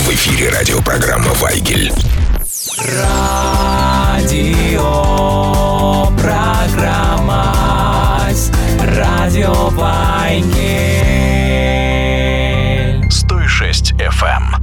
В эфире радиопрограмма «Вайгель». Радиопрограмма «Радио Вайгель». 106 FM.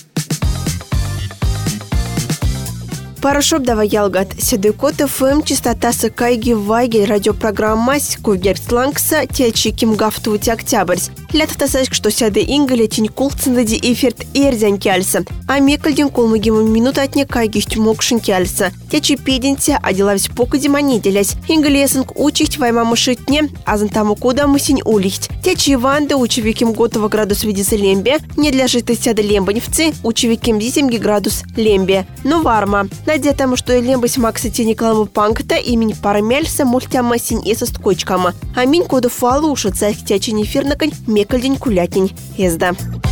Парашоп давай ялгат. Седой кот ФМ, частота Сакайги Вайгель, радиопрограмма Кугерц Лангса, течи Ким Гафтути Октябрьс. Лето тасачк, что сяды ингаля тень кулциндади эфирт эрзян кяльса. А мекальдин колмагиму минута от некайги штюмокшин кяльса. Течи пединте, а делавись покади манеделясь. Ингалесанг учить ваймаму шитне, а зантаму куда мысень улихть. Течи Иванда, учевиким готова градус видится лембе. Не для житой сяды лембаневцы, учевиким зисимги градус лембе. Но варма. Надетому, что и лембась Макса Теникламу Панкта имени Парамельса мультяма синь и со скочкама. А минь коду фалуша царь тячи нефирнакань мекальдень кулятень. Езда.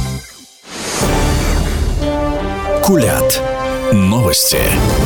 Кулят. Новости.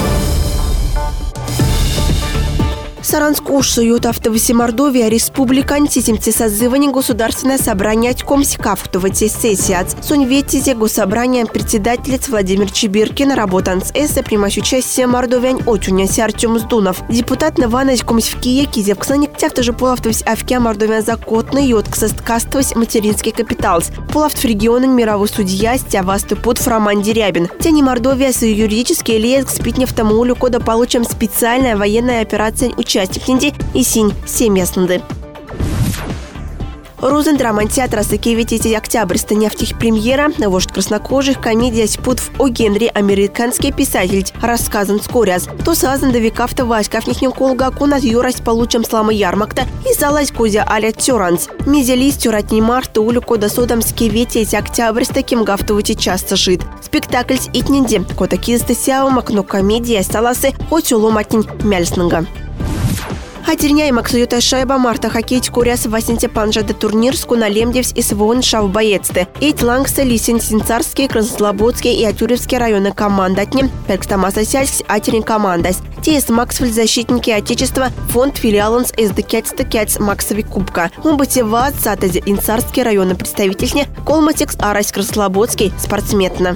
Саранску суют автовоси Мордовия Республика антисемти созывание Государственное собрание Комсикавтовати сессии от Суньветизе Госсобрания председателец Владимир Чебиркин работан с эссе примась участие Мордовиань Отюняси Артем Сдунов. Депутат Наванась Комсевкия Кизев Ксаник тяфтажи полавтовись Авкия Мордовия Закотный и отксасткастовась материнский капиталс. Полавтв региона мировой судья Стявасты под Фроман Дерябин. Тяни Мордовия с юридические лезг спитнефтамулю кода получим специальная военная операция участия и синь семьясынды. Розендраман театра Сакевитити Октябрьста нефтих премьера, вождь краснокожих, комедия «Спутв о Генри», американский писатель, рассказан скоряз. То сазан до векавта васькав нихнем колга кунат юрасть получим слама ярмакта и залазь кузя аля тюранс. Мизелистю ратни марта улю кода содам Скеветити Октябрьста кем гафтовути часто жит. Спектакль с итнинди, кота кизты сяум окно комедия саласы хоть уломатнин мяльснага. Хатерняй Максуюта Шайба Марта хоккей куряс Васинте Панжада турнирску на Лемдевс и Свон Шавбаецте. Эйт Лангса, Лисин, Синцарский, Краснослободский и Атюревский районы командатни. Перкстамаса Сяльс, Атерин командас. ТС Максвель защитники Отечества, фонд филиаланс СДКЦ Максови Кубка. Умбатева, Сатази, Инцарский районы представительни, Колматекс, Арась, Краснослободский, спортсменна.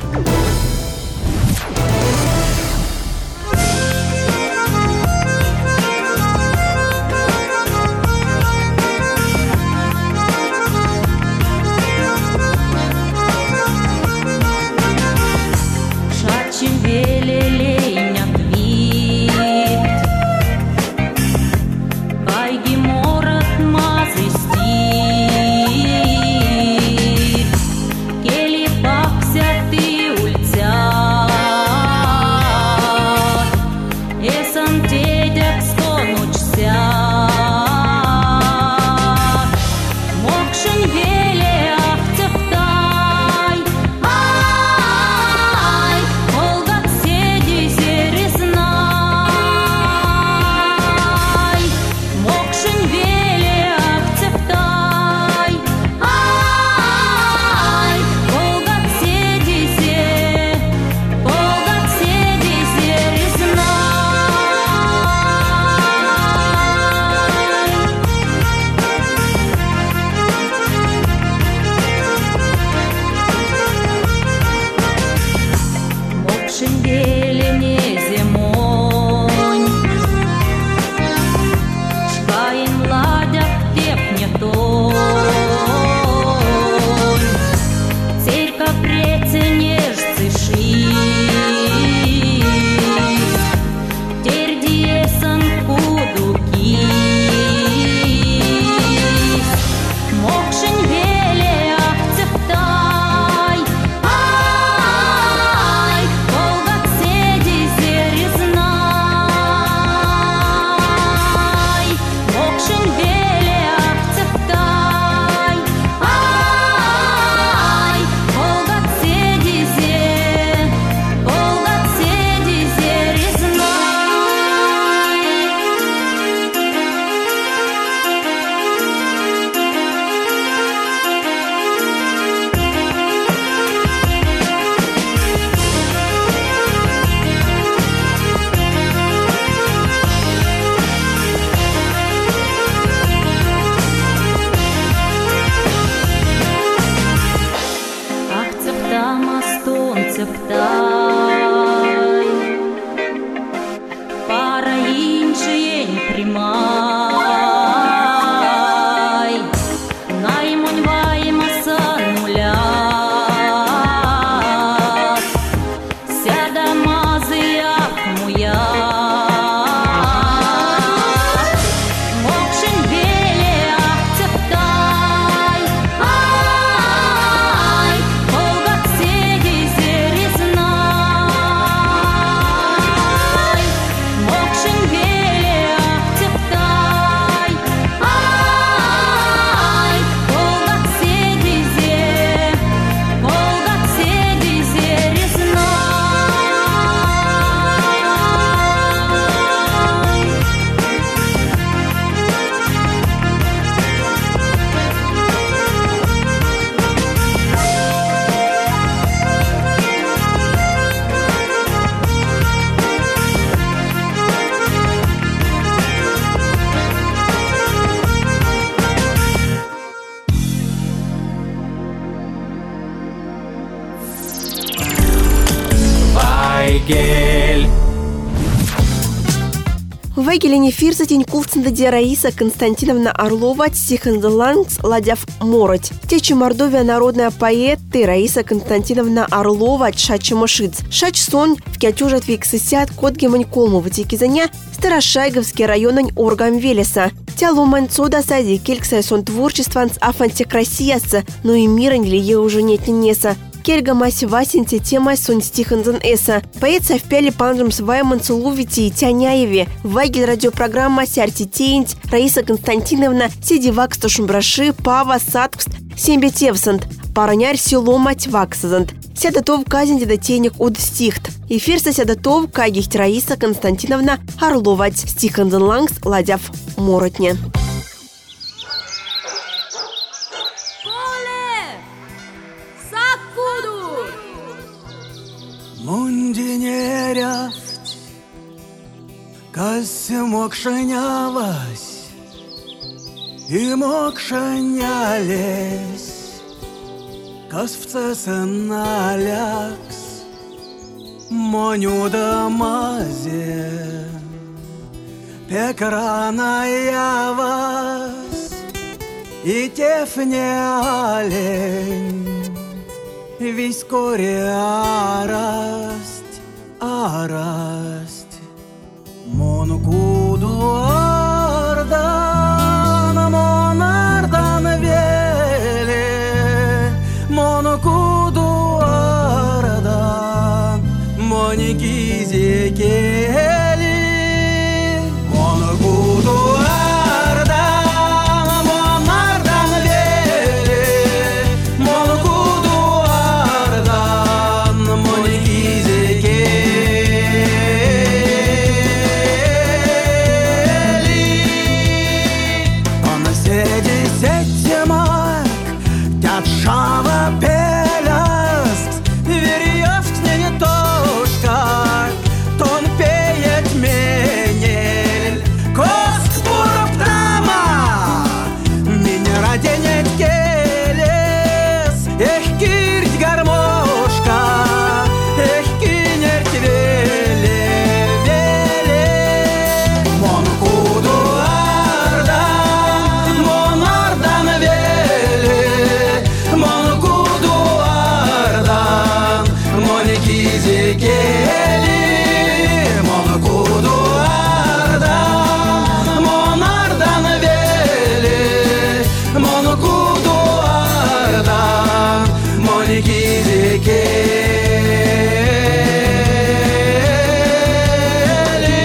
Келі бабся ти ульця Вайгель. В Вайгеле фирса тень кулциндаде Раиса Константиновна Орлова Тихонзелангс ладяв мороть. Течи Мордовия народная поэт Раиса Константиновна Орлова Шачимашиц. Шач сон в кятюжат виксисят кот гемоньколму в Тикизаня Старошайговский район Оргам Велеса. Тялуман сода сади кельксай сон творчества с афантикрасияса, но и мира ли е уже нет неса. Кельга маси Васинте тема сон стиханзен эса. Поэт совпяли панжем с Вайман Целувити и Тяняеве. Вайгель радиопрограмма Сярти Тейнть, Раиса Константиновна, Сидивакс Тошумбраши, Пава Саткст, Сембе Тевсант, Паранярь село мать Ваксазант. Сядатов казинте до тенек от стихт. Эфир сядатов кагихть Раиса Константиновна Орловать стиханзен лангс ладяв моротня. Мундинеряфть, кась мокшенявась, и мокшенялесь, кас в цесеналякс, моню да мазе, пекрана явас, и тефне олень. Вискоре арасть, монокуду монардан веле, монокуду монигизе кели, монокуду монардан веле, монокуду Шава пеляст, верьевск не тошка, тон пеет менель, коск пуроптама, меня раденет келес, эх, кирть гармошка, эх, кинерть веле, монкуду монардан веле, монокуду ардан, монекизе кели, монокуду ардан, монардан веле, монокуду ардан, монекизе кели,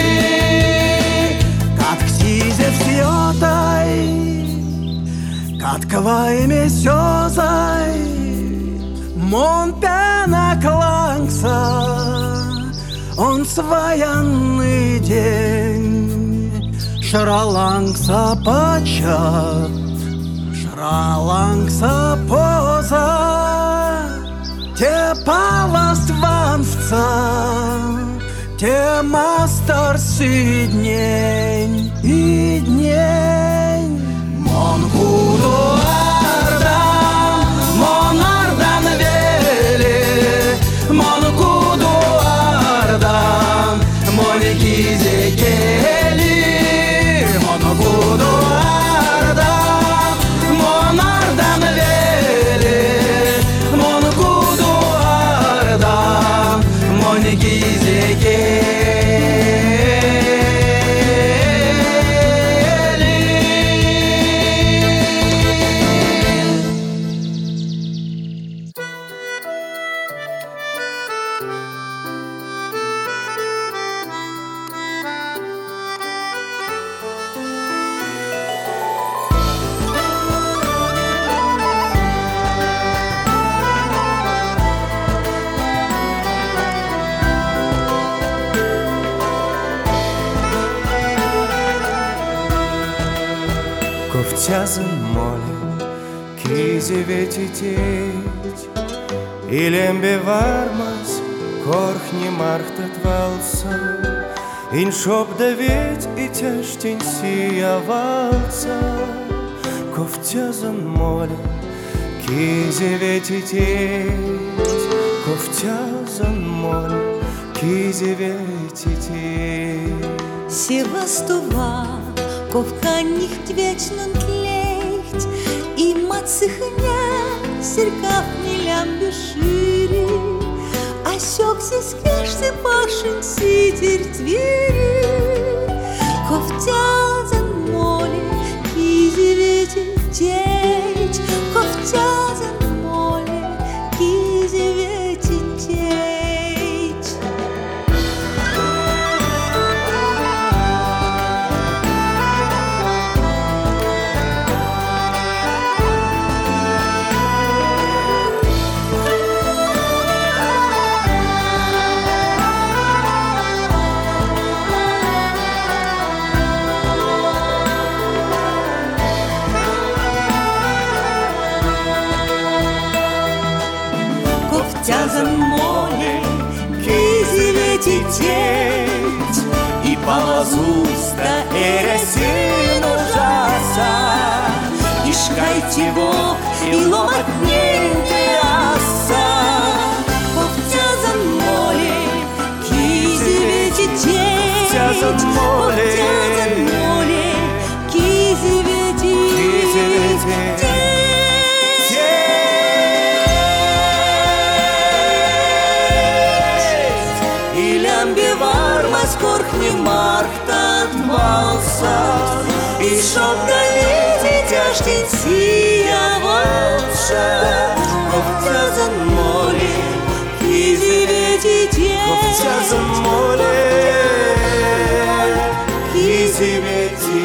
как ктизе всетай, каткавай месёзай, мон пена клангса, он своянный день, шралангса почат, шралангса поза, те паласт ванвца, те мастарсы днень и днень, монкуду монардан веле, монокуду ардан, монекизе кели, монокуду ардан, монардан веле, монокуду ардан, монекизе кели. Ковтязын молем, кизе ветететь, илембе вармас, корхни мархтат валса, иншоп да веть и тяжтень сиявалца. Ковтязын молем, кизе ветететь, ковтязын молем, кизеветите. Севастова, ковканних твечнен тлеcht, и мацихня, серкав милям бешири, осек сискешься пашин ситер твери, ковтязан моли, кизеветить, ковтязан моли, кизеветить. Ковтязан моли, кизеветить, и полозуста эресин ужаса, и шкайте вок, и ломатненьте аса. Ковтязан моли, кизеветить, Ковтязан моли, кизеветить. Корхни мархтат малса, и шок долети тяжтенция волша. Ковтязан моли, кизеветите. Ковтязан моли, кизеветите.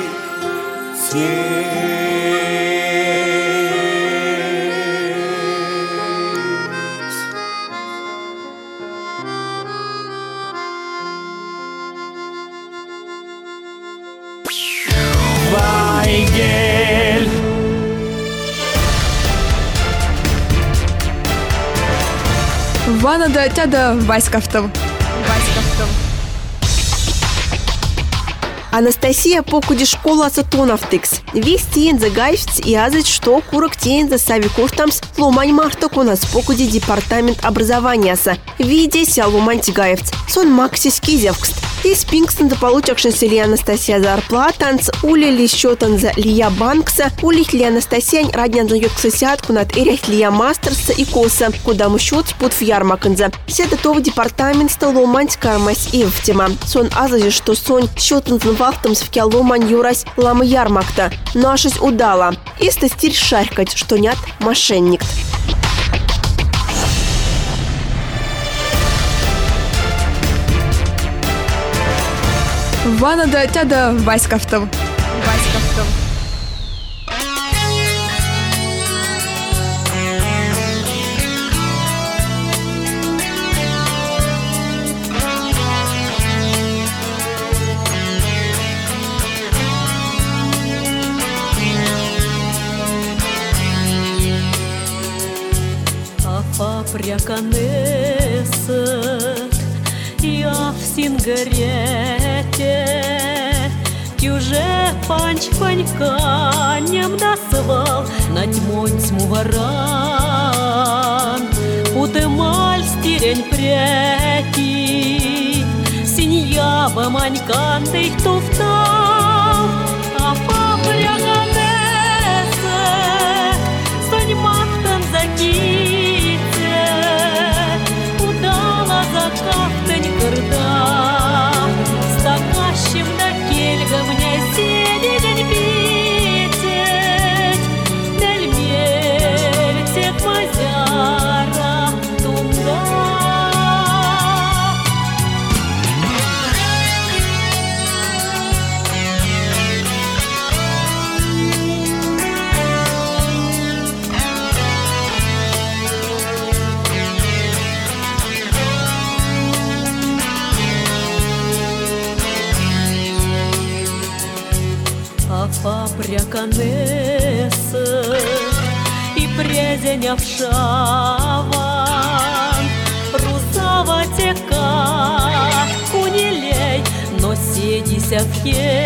Вайгель. Вана да тяда Васькавтов. Анастасия покуди школа сатоновтыкс. Весь тень за гайфц и азыть, что курок тень за савикуртамс ломань марток у нас покуди департамент образования са. Видеся ломань тигаевц. Сон максис кизевкст. Из Пингстон за получакшин сели Анастасия зарплатанц, ули ли счетан за Лия Банкса, улих ли Анастасия раднян за йоткса сятку над эрях Лия Мастерса и Коса, куда мы счет спут в ярмаканза. Все готовы департамент стало мать кармась и в тема. Сон азази, что сон счетан за вахтам в кяломань юрась лама ярмакта. Нашись удала. Исто стиль шаркать, что нет мошенник. Вана да тяда Васькавтов. Пряканесет, я в сингарете, тюже панч-панька нем насвал, на тьмонь тьму варан, удемаль стирень прети, синьява манькан ты туфтал, а пряканесет, сонь махтан заки. Кафтань кырдам, стакащим на кельга мне седень питеть, дель мельтек мазяра тунда. Пряканесет и презень овшаван, русава тека кунилей, но седися в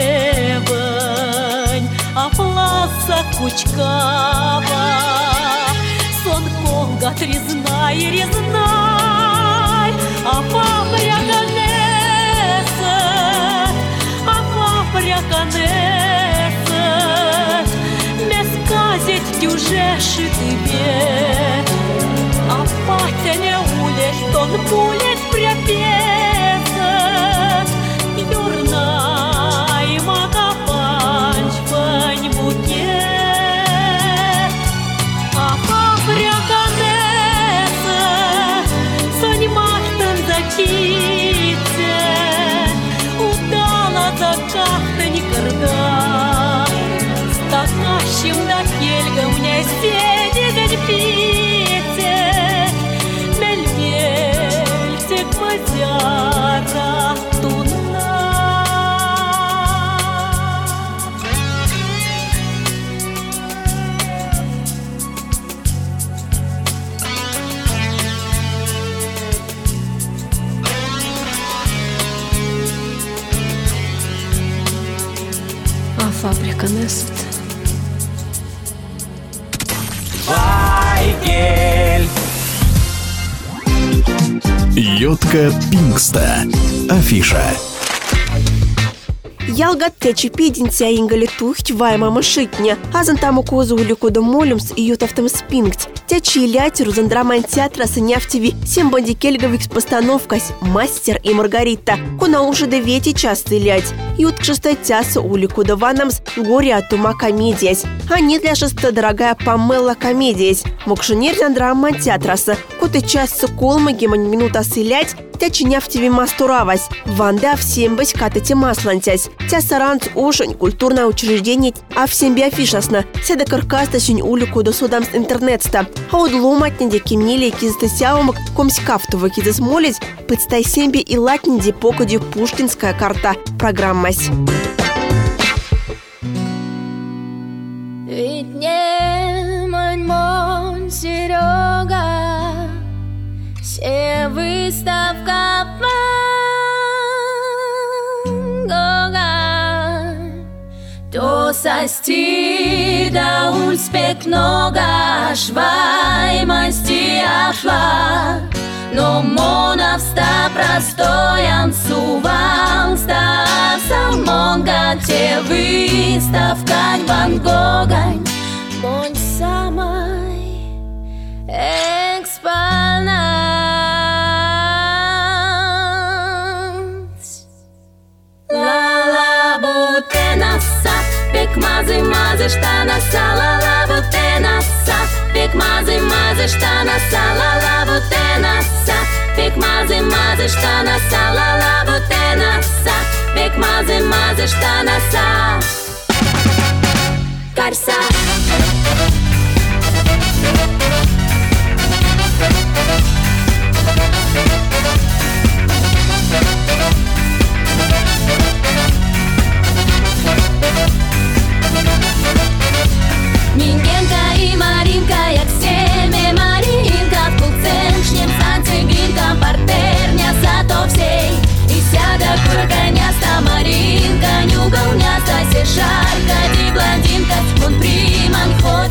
хевень, а пласа кучкава, сон конга трезнай, а папряка решит тебе, а патя не улез, тон пулет припеса, юрна и макапанч пань буке, а папряка неса, сонь махтан зачите, удала за кахта никогда, стакащим на кельга мне седи пите, мельмельте квазяра туна. А фабрика несет. Вайгель. Йотка Пингста. Афиша. Ялгат течи пидинтия ингалитухть вайма машитня, азан таму козу уликуда молюмс и ютавтам спингть. Течи илять рузандраман театра санявтиви сем бандикельговикс постановкась «Мастер и Маргарита». Кона уже довети часто илять. Ют кшестатяса уликуда ванамс горе от ума комедиясь. А не для шеста дорогая Памела комедиясь. Мокшинер зандраман театраса. Коты часто колма гемань минута силять. Тячи няфтиви мастуравась. Ванда всем бась катати маслантясь. Тя саранц ушень культурное учреждение, а всем биофишасно. Седа каркаста сюнь улику до судамс интернетста. А от ломатнеде кимнили кизатасяумак комськафтова кизасмолить, подстай семби и латнеде покоди пушкинская карта программась. Ведь не мон Серега, все выставка то сости да ульспек нога швай масти афла, но монавста простоян сувал ста самонга те выставка Ван Гога мон самай экспонат. Ла-ла бутенаса Пек-мазы, штана, сала-ла, бутенаса. Пек-мазы, штана, сала-ла, бутенаса. Пек-мазы, штана, сала-ла, бутенаса. Пек-мазы, штана, са. Карса. Мингенка и Маринка, як семя Маринка, в куценшнем танце гринка, партерня зато всей. И сяда курганяста Маринка, нюгалняста сешарка, ди блондинка, он приман хоть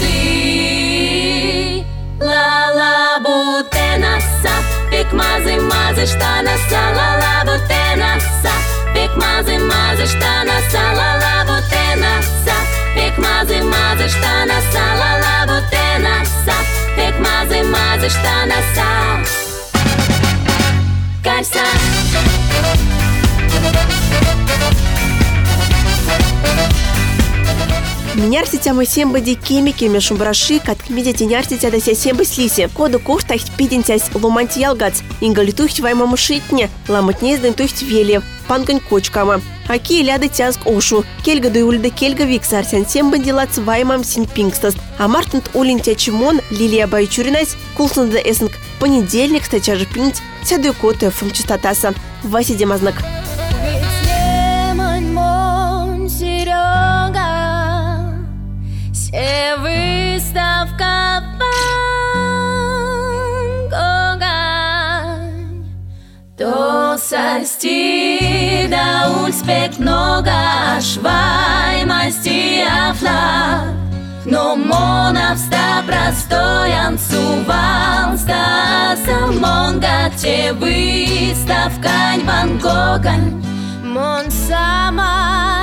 куды. Ла-ла бутенаса, пек-мазы, штана, сала-ла бутенаса. Пек-мазы, штана, сала-ла бутенаса. Пек-мазы, штана, сала-ла бутенаса. Пек-мазы, штана, са. Карса. Менярси тямы сембади кемики мешумбраши, кат кмедя тенярси тяда ся сембы слиси. Коду куштахт пидентясь ломанти ялгац. Ингалитухт вайма мушитне, ламатнезден тухт велев, пангань кочкама. Аки ляды тязг ошу. Кельга да ульда кельга виксарсян сембади лац ваймам синпингстас. А мартант улин тячимон Лилия Байчуринась, кулсан да эсенк. Понедельник стачажи пинт, сяду коты фамчустатаса. Вася Демазнак. Выставка Ван Гога, то сости да ульспек нога швай масти афла, но монавста простоян сувал ста самонга те выставка Ван Гога мон сама.